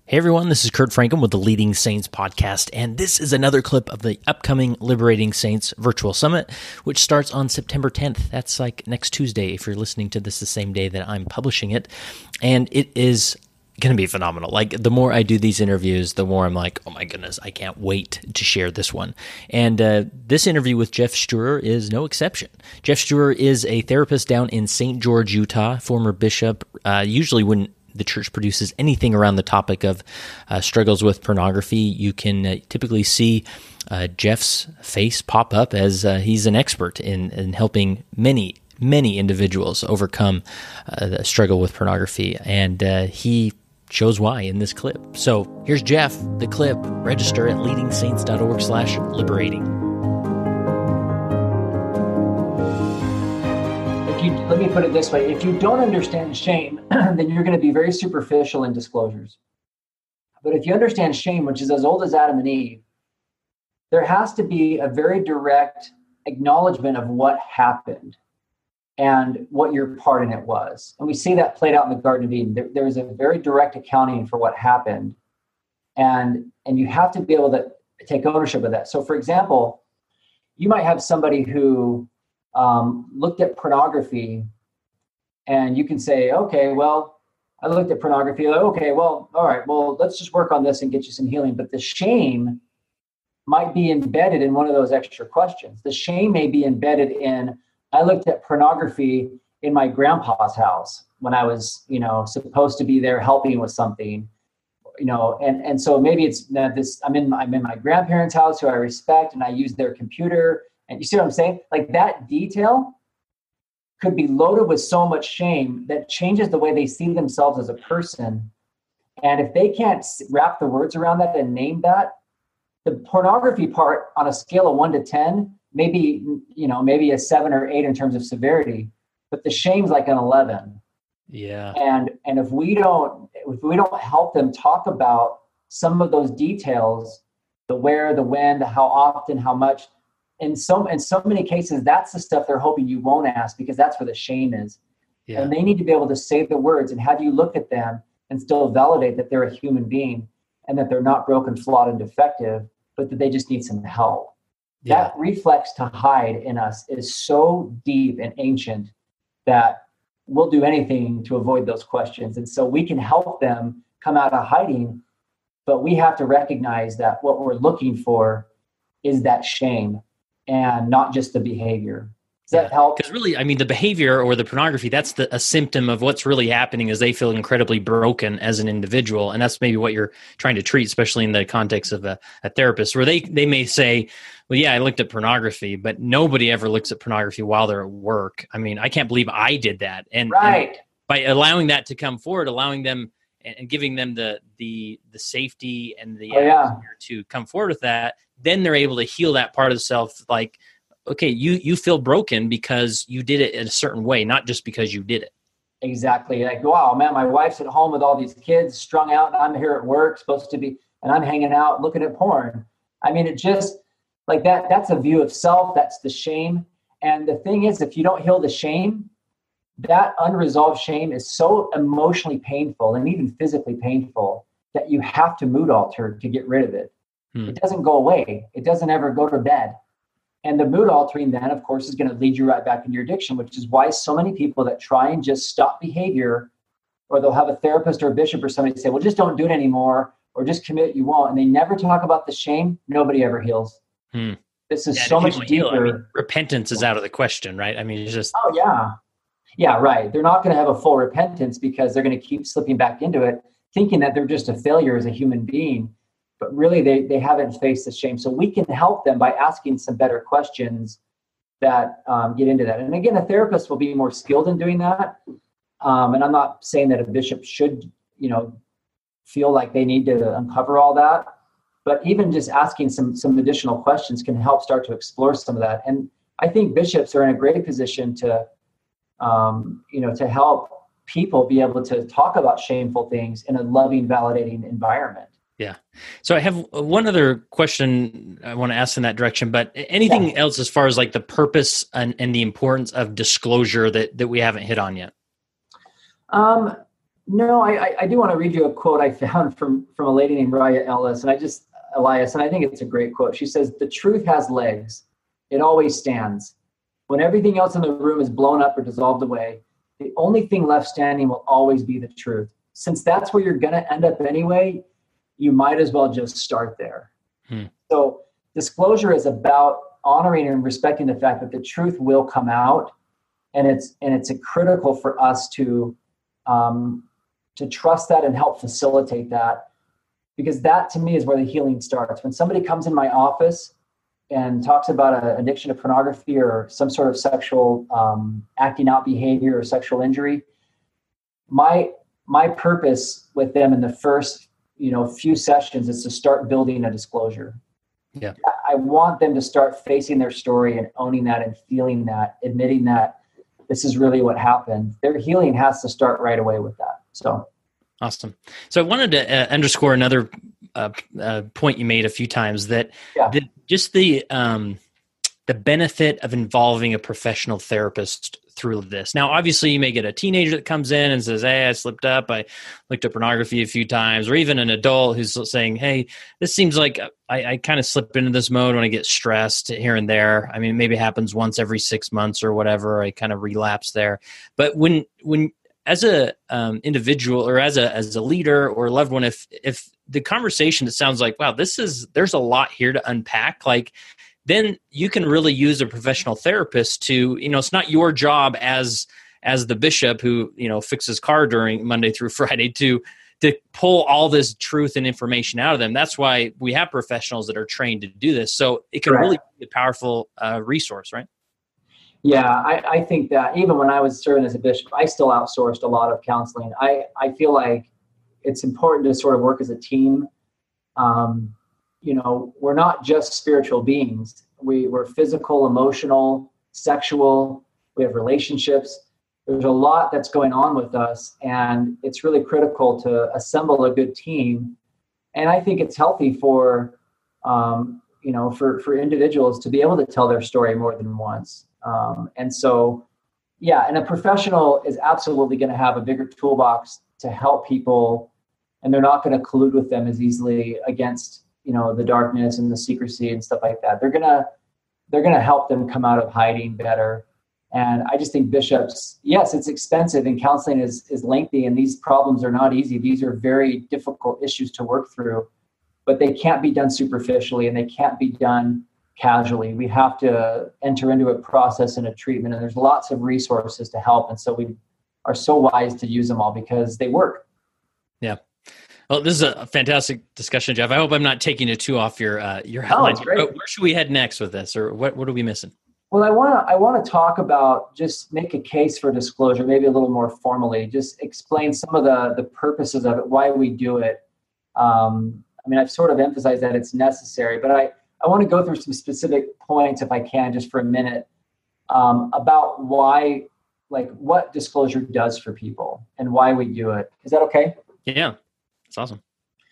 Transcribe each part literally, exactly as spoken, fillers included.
Hey everyone, this is Kurt Franklin with the Leading Saints podcast, and this is another clip of the upcoming Liberating Saints Virtual Summit, which starts on September tenth. That's like next Tuesday if you're listening to this the same day that I'm publishing it, and it is going to be phenomenal. Like, the more I do these interviews, the more I'm like, oh my goodness, I can't wait to share this one. And uh, this interview with Jeff Struer is no exception. Jeff Struer is a therapist down in Saint George, Utah, former bishop, uh, usually wouldn't the church produces anything around the topic of uh, struggles with pornography, you can uh, typically see uh, Jeff's face pop up as uh, he's an expert in, in helping many, many individuals overcome uh, the struggle with pornography. And uh, he shows why in this clip. So here's Jeff, the clip. Register at leadingsaints.org slash liberating. You, let me put it this way. If you don't understand shame, then you're going to be very superficial in disclosures. But if you understand shame, which is as old as Adam and Eve, there has to be a very direct acknowledgement of what happened and what your part in it was. And we see that played out in the Garden of Eden. There, there is a very direct accounting for what happened. And, and you have to be able to take ownership of that. So for example, you might have somebody who Um, looked at pornography, and you can say, okay, well, I looked at pornography. Okay, well, all right, well, let's just work on this and get you some healing. But the shame might be embedded in one of those extra questions. The shame may be embedded in, I looked at pornography in my grandpa's house when I was, you know, supposed to be there helping with something, you know, and, and so maybe it's this, I'm in, I'm in my grandparents' house who I respect, and I use their computer. And you see what I'm saying? Like, that detail could be loaded with so much shame that changes the way they see themselves as a person. And if they can't wrap the words around that and name that, the pornography part on a scale of one to ten, maybe, you know, maybe a seven or eight in terms of severity, but the shame's like an eleven. Yeah. And, and if we don't, if we don't help them talk about some of those details, the where, the when, the how often, how much, In so, in so many cases, that's the stuff they're hoping you won't ask, because that's where the shame is. Yeah. And they need to be able to say the words and have you look at them and still validate that they're a human being and that they're not broken, flawed, and defective, but that they just need some help. Yeah. That reflex to hide in us is so deep and ancient that we'll do anything to avoid those questions. And so we can help them come out of hiding, but we have to recognize that what we're looking for is that shame, and not just the behavior. Does yeah. that help? Because really, I mean, the behavior or the pornography, that's the, a symptom of what's really happening is they feel incredibly broken as an individual. And that's maybe what you're trying to treat, especially in the context of a, a therapist, where they, they may say, well, yeah, I looked at pornography, but nobody ever looks at pornography while they're at work. I mean, I can't believe I did that. And, right. and by allowing that to come forward, allowing them and giving them the the the safety and the oh, yeah. to come forward with that, then they're able to heal that part of the self. Like, okay, you you feel broken because you did it in a certain way, not just because you did it. Exactly. Like, wow, man, my wife's at home with all these kids strung out, and I'm here at work, supposed to be, and I'm hanging out looking at porn. I mean, it just like that. That's a view of self. That's the shame. And the thing is, if you don't heal the shame, that unresolved shame is so emotionally painful and even physically painful that you have to mood alter to get rid of it. Hmm. It doesn't go away. It doesn't ever go to bed. And the mood altering then, of course, is going to lead you right back into your addiction, which is why so many people that try and just stop behavior, or they'll have a therapist or a bishop or somebody say, well, just don't do it anymore, or just commit, you won't. And they never talk about the shame. Nobody ever heals. Hmm. This is yeah, so much deeper. Heal, I mean, repentance is out of the question, right? I mean, it's just... Oh, yeah. Yeah, right. They're not going to have a full repentance because they're going to keep slipping back into it, thinking that they're just a failure as a human being. But really, they, they haven't faced the shame. So we can help them by asking some better questions that um, get into that. And again, a therapist will be more skilled in doing that. Um, and I'm not saying that a bishop should, you know, feel like they need to uncover all that. But even just asking some some additional questions can help start to explore some of that. And I think bishops are in a great position to Um, you know, to help people be able to talk about shameful things in a loving, validating environment. Yeah. So I have one other question I want to ask in that direction, but anything yeah. else as far as like the purpose and, and the importance of disclosure that, that we haven't hit on yet? Um, No, I, I, I do want to read you a quote I found from, from a lady named Raya Ellis, and I just, Elias, and I think it's a great quote. She says, "The truth has legs. It always stands. When everything else in the room is blown up or dissolved away, the only thing left standing will always be the truth. Since that's where you're going to end up anyway, you might as well just start there." Hmm. So disclosure is about honoring and respecting the fact that the truth will come out, and it's and it's a critical for us to um, to trust that and help facilitate that, because that to me is where the healing starts. When somebody comes in my office and talks about an addiction to pornography or some sort of sexual um, acting out behavior or sexual injury, my my purpose with them in the first you know few sessions is to start building a disclosure. Yeah, I want them to start facing their story and owning that and feeling that, admitting that this is really what happened. Their healing has to start right away with that. So awesome. So I wanted to uh, underscore another uh, uh, point you made a few times, that, yeah. that just the um, the benefit of involving a professional therapist through this. Now, obviously, you may get a teenager that comes in and says, "Hey, I slipped up. I looked at pornography a few times," or even an adult who's saying, "Hey, this seems like I, I kind of slip into this mode when I get stressed here and there. I mean, maybe it happens once every six months or whatever. I kind of relapse there." But when when as a um, individual or as a as a leader or a loved one, if if the conversation, it sounds like, wow, this is there's a lot here to unpack, like, then you can really use a professional therapist to, you know, it's not your job as as the bishop who, you know, fixes car during Monday through Friday to to pull all this truth and information out of them. That's why we have professionals that are trained to do this. So it can Correct. really be a powerful uh, resource, right? Yeah, I, I think that even when I was serving as a bishop, I still outsourced a lot of counseling. I, I feel like it's important to sort of work as a team. Um, you know, we're not just spiritual beings. We, we're physical, emotional, sexual. We have relationships. There's a lot that's going on with us, and it's really critical to assemble a good team. And I think it's healthy for, um, you know, for, for individuals to be able to tell their story more than once. Um, and so, yeah, and a professional is absolutely going to have a bigger toolbox to help people, and they're not going to collude with them as easily against, you know, the darkness and the secrecy and stuff like that. They're going to, they're going to help them come out of hiding better. And I just think bishops, yes, it's expensive and counseling is, is lengthy, and these problems are not easy. These are very difficult issues to work through, but they can't be done superficially and they can't be done casually. We have to enter into a process and a treatment, and there's lots of resources to help. And so we are so wise to use them all because they work. Yeah. Well, this is a fantastic discussion, Jeff. I hope I'm not taking it too off your uh, your headlines. Oh, great. Where should we head next with this, or what, what are we missing? Well, I want to I want to talk about, just make a case for disclosure, maybe a little more formally. Just explain some of the the purposes of it, why we do it. Um, I mean, I've sort of emphasized that it's necessary, but I, I want to go through some specific points, if I can, just for a minute, um, about why, like, what disclosure does for people and why we do it. Is that okay? Yeah. That's awesome.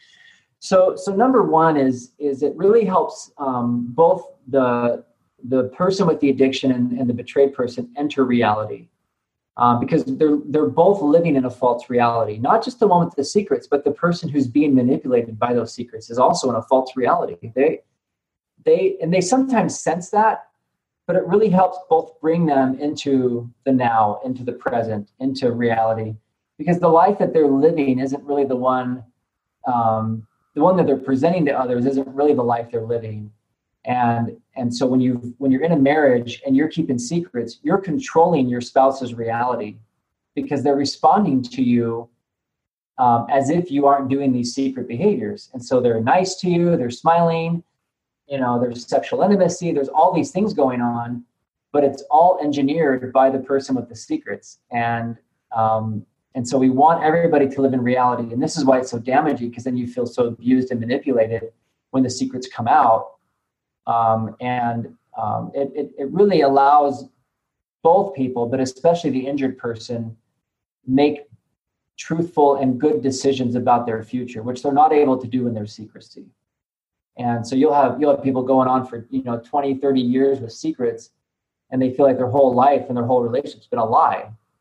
So, so number one is, is it really helps um, both the, the person with the addiction and, and the betrayed person enter reality, uh, because they're, they're both living in a false reality. Not just the one with the secrets, but the person who's being manipulated by those secrets is also in a false reality. They, they, and they sometimes sense that, but it really helps both bring them into the now, into the present, into reality. Because the life that they're living isn't really the one, um, the one that they're presenting to others isn't really the life they're living. And and so when you when you're in a marriage and you're keeping secrets, you're controlling your spouse's reality, because they're responding to you um, as if you aren't doing these secret behaviors. And so they're nice to you, they're smiling, you know, there's sexual intimacy, there's all these things going on, but it's all engineered by the person with the secrets. And um, And so we want everybody to live in reality. And this is why it's so damaging, because then you feel so abused and manipulated when the secrets come out. Um, and um, it, it, it really allows both people, but especially the injured person, make truthful and good decisions about their future, which they're not able to do in their secrecy. And so you'll have, you'll have people going on for, you know, twenty, thirty years with secrets, and they feel like their whole life and their whole relationship's been a lie.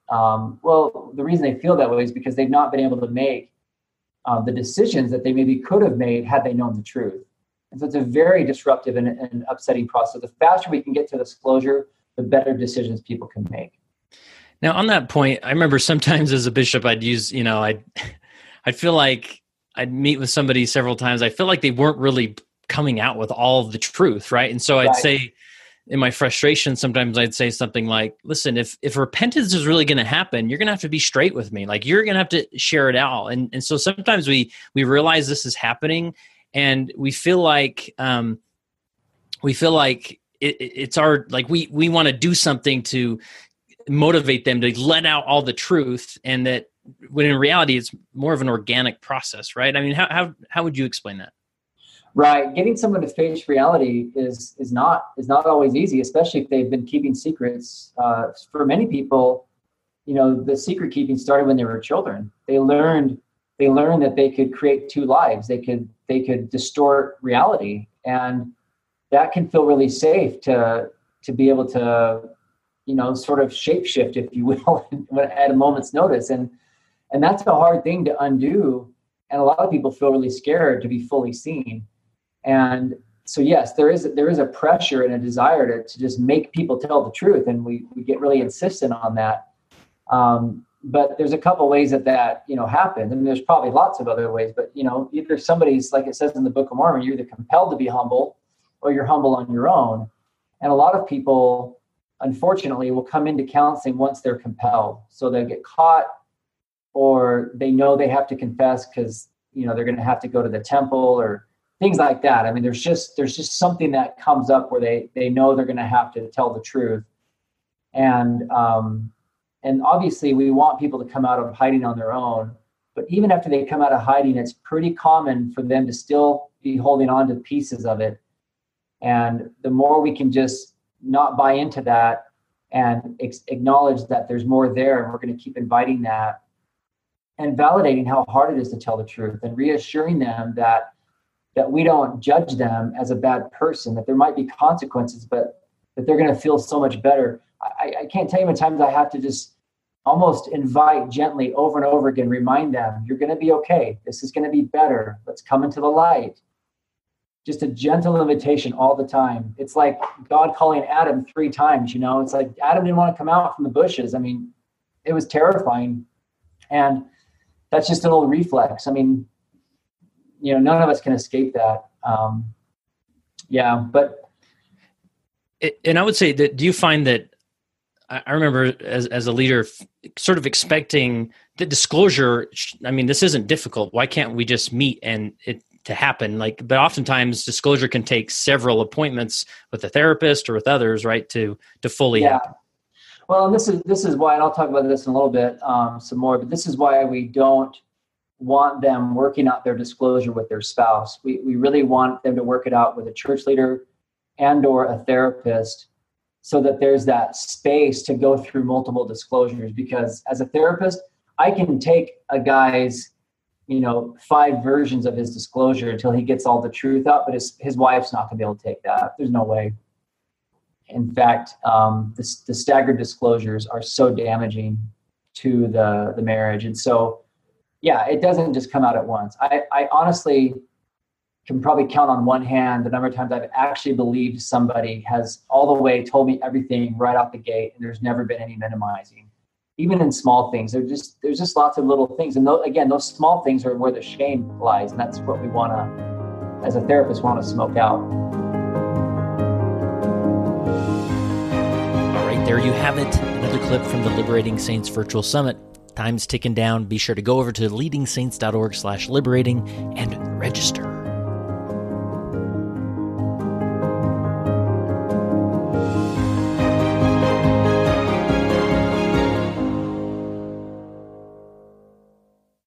Um, well, the reason they feel that way is because they've not been able to make uh, the decisions that they maybe could have made had they known the truth. And so it's a very disruptive and, and upsetting process. The faster we can get to disclosure, the better decisions people can make. Now, on that point, I remember sometimes as a bishop, I'd use, you know, I'd, I'd feel like I'd meet with somebody several times. I feel like they weren't really coming out with all of the truth, right? And so I'd right. say, in my frustration, sometimes I'd say something like, listen, if if repentance is really going to happen, you're going to have to be straight with me. Like, you're going to have to share it out. And and so sometimes we we realize this is happening, and we feel like um, we feel like it, it's our, like we we want to do something to motivate them to let out all the truth, and that when in reality, it's more of an organic process, right? I mean, how how how would you explain that? Right. Getting someone to face reality is is not is not always easy, especially if they've been keeping secrets. Uh, for many people, you know, the secret keeping started when they were children. They learned they learned that they could create two lives. They could they could distort reality, and that can feel really safe to to be able to, you know, sort of shapeshift, if you will, at a moment's notice. And and that's a hard thing to undo. And a lot of people feel really scared to be fully seen. And so, yes, there is there is a pressure and a desire to, to just make people tell the truth. And we, we get really insistent on that. Um, but there's a couple ways that that, you know, happens. I mean, there's probably lots of other ways. But, you know, either somebody's, like it says in the Book of Mormon, you're either compelled to be humble or you're humble on your own. And a lot of people, unfortunately, will come into counseling once they're compelled. So they'll get caught, or they know they have to confess because, you know, they're going to have to go to the temple or things like that. I mean, there's just there's just something that comes up where they they know they're going to have to tell the truth. And um, and obviously we want people to come out of hiding on their own. But even after they come out of hiding, it's pretty common for them to still be holding on to pieces of it. And the more we can just not buy into that and ex- acknowledge that there's more there, and we're going to keep inviting that, and validating how hard it is to tell the truth, and reassuring them that that we don't judge them as a bad person, that there might be consequences, but that they're going to feel so much better. I, I can't tell you how many times I have to just almost invite gently over and over again, remind them, you're going to be okay. This is going to be better. Let's come into the light. Just a gentle invitation all the time. It's like God calling Adam three times, you know, it's like Adam didn't want to come out from the bushes. I mean, it was terrifying. And that's just an old reflex. I mean, you know, none of us can escape that. Um, yeah, but. And I would say that, do you find that, I remember as as a leader sort of expecting the disclosure, I mean, this isn't difficult. Why can't we just meet and it to happen? Like, but oftentimes disclosure can take several appointments with a therapist or with others, right, to to fully yeah. happen. Well, and this is this is why, and I'll talk about this in a little bit, um, some more, but this is why we don't want them working out their disclosure with their spouse. We we really want them to work it out with a church leader and or a therapist, so that there's that space to go through multiple disclosures. Because as a therapist, I can take a guy's, you know, five versions of his disclosure until he gets all the truth out, but his, his wife's not gonna be able to take that. There's no way. In fact, um, the, the staggered disclosures are so damaging to the, the marriage. And so, yeah, it doesn't just come out at once. I, I honestly can probably count on one hand the number of times I've actually believed somebody has all the way told me everything right out the gate, and there's never been any minimizing. Even in small things, there's just there's just lots of little things. And those, again, those small things are where the shame lies, and that's what we want to, as a therapist, want to smoke out. All right, there you have it. Another clip from the Liberating Saints Virtual Summit. Time's ticking down. Be sure to go over to leading saints dot org slash liberating and register.